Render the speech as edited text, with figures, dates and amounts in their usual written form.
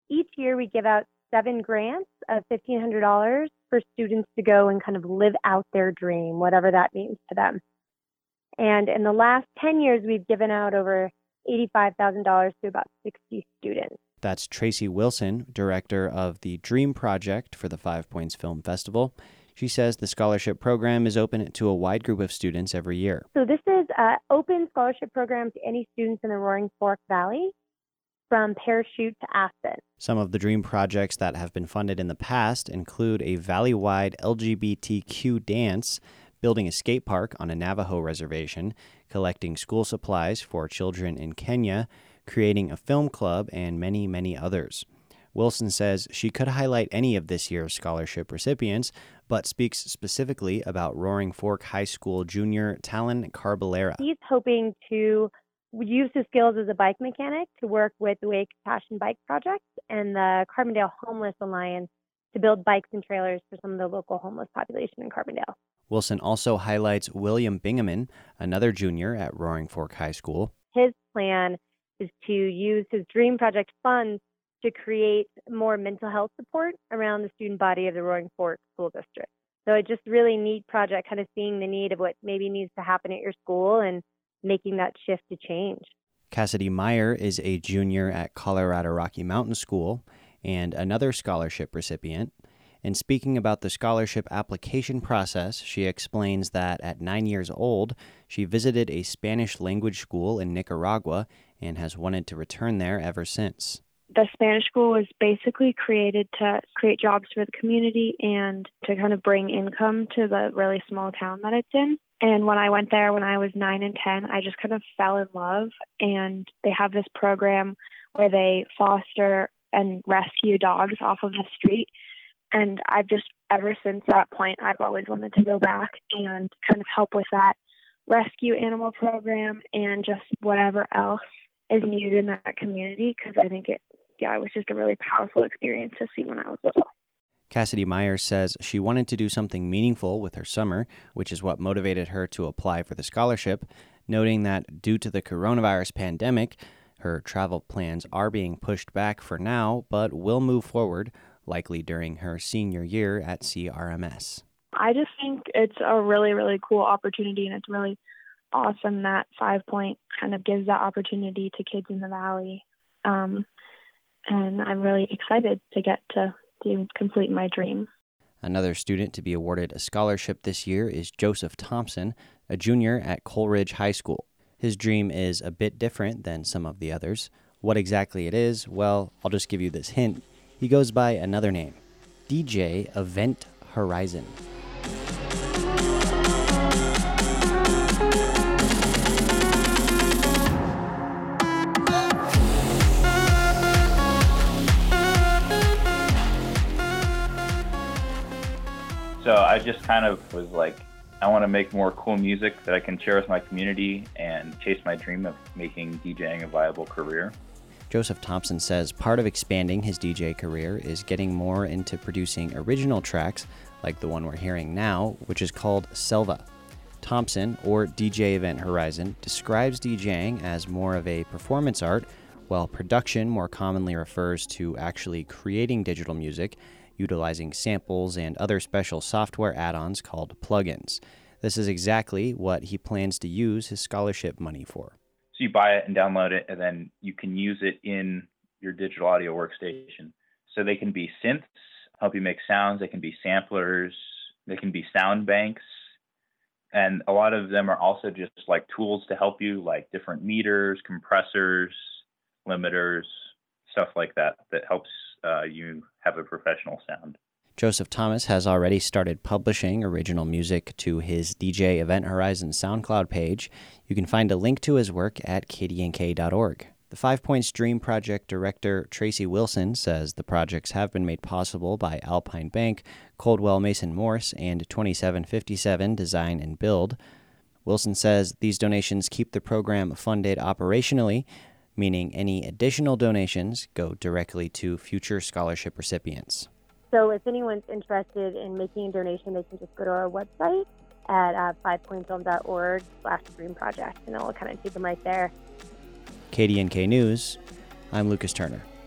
each year we give out 7 grants of $1,500 for students to go and kind of live out their dream, whatever that means to them. And in the last 10 years, we've given out over $85,000 to about 60 students. That's Tracy Wilson, director of the Dream Project for the 5 Points Film Festival. She says the scholarship program is open to a wide group of students every year. So this is an open scholarship program to any students in the Roaring Fork Valley, from Parachute to Aspen. Some of the Dream projects that have been funded in the past include a valley-wide LGBTQ dance, building a skate park on a Navajo reservation, collecting school supplies for children in Kenya, creating a film club, and many, many others. Wilson says she could highlight any of this year's scholarship recipients, but speaks specifically about Roaring Fork High School junior Talon Carballera. He's hoping to use his skills as a bike mechanic to work with the Wake Passion Bike Project and the Carbondale Homeless Alliance to build bikes and trailers for some of the local homeless population in Carbondale. Wilson also highlights William Bingaman, another junior at Roaring Fork High School. His plan is to use his Dream Project funds to create more mental health support around the student body of the Roaring Fork School District. So it's just really neat project, kind of seeing the need of what maybe needs to happen at your school and making that shift to change. Cassidy Meyer is a junior at Colorado Rocky Mountain School and another scholarship recipient. And speaking about the scholarship application process, she explains that at 9 years old, she visited a Spanish language school in Nicaragua and has wanted to return there ever since. The Spanish school was basically created to create jobs for the community and to kind of bring income to the really small town that it's in. And when I went there when I was 9 and 10, I just kind of fell in love. And they have this program where they foster and rescue dogs off of the street. And I've just, ever since that point, I've always wanted to go back and kind of help with that rescue animal program and just whatever else is needed in that community, because I think it was just a really powerful experience to see when I was little. Cassidy Meyer says she wanted to do something meaningful with her summer, which is what motivated her to apply for the scholarship, noting that due to the coronavirus pandemic, her travel plans are being pushed back for now, but will move forward, likely during her senior year at CRMS. I just think it's a really, really cool opportunity, and it's really awesome that 5 Point kind of gives that opportunity to kids in the Valley. And I'm really excited to get to complete my dream. Another student to be awarded a scholarship this year is Joseph Thompson, a junior at Coleridge High School. His dream is a bit different than some of the others. What exactly it is, well, I'll just give you this hint. He goes by another name, DJ Event Horizon. So I just kind of was like, I want to make more cool music that I can share with my community and chase my dream of making DJing a viable career. Joseph Thompson says part of expanding his DJ career is getting more into producing original tracks like the one we're hearing now, which is called Selva. Thompson, or DJ Event Horizon, describes DJing as more of a performance art, while production more commonly refers to actually creating digital music, utilizing samples and other special software add-ons called plugins. This is exactly what he plans to use his scholarship money for. So you buy it and download it, and then you can use it in your digital audio workstation. So they can be synths, help you make sounds. They can be samplers. They can be sound banks. And a lot of them are also just like tools to help you, like different meters, compressors, limiters, stuff like that helps you have a professional sound. Joseph Thomas has already started publishing original music to his DJ Event Horizon SoundCloud page. You can find a link to his work at kdnk.org. The 5 Points Dream Project director Tracy Wilson says the projects have been made possible by Alpine Bank, Coldwell Mason Morse, and 2757 Design and Build. Wilson says these donations keep the program funded operationally, meaning any additional donations go directly to future scholarship recipients. So if anyone's interested in making a donation, they can just go to our website at 5pointfilm.org/Dream Project, and it will kind of take them right there. KDNK News, I'm Lucas Turner.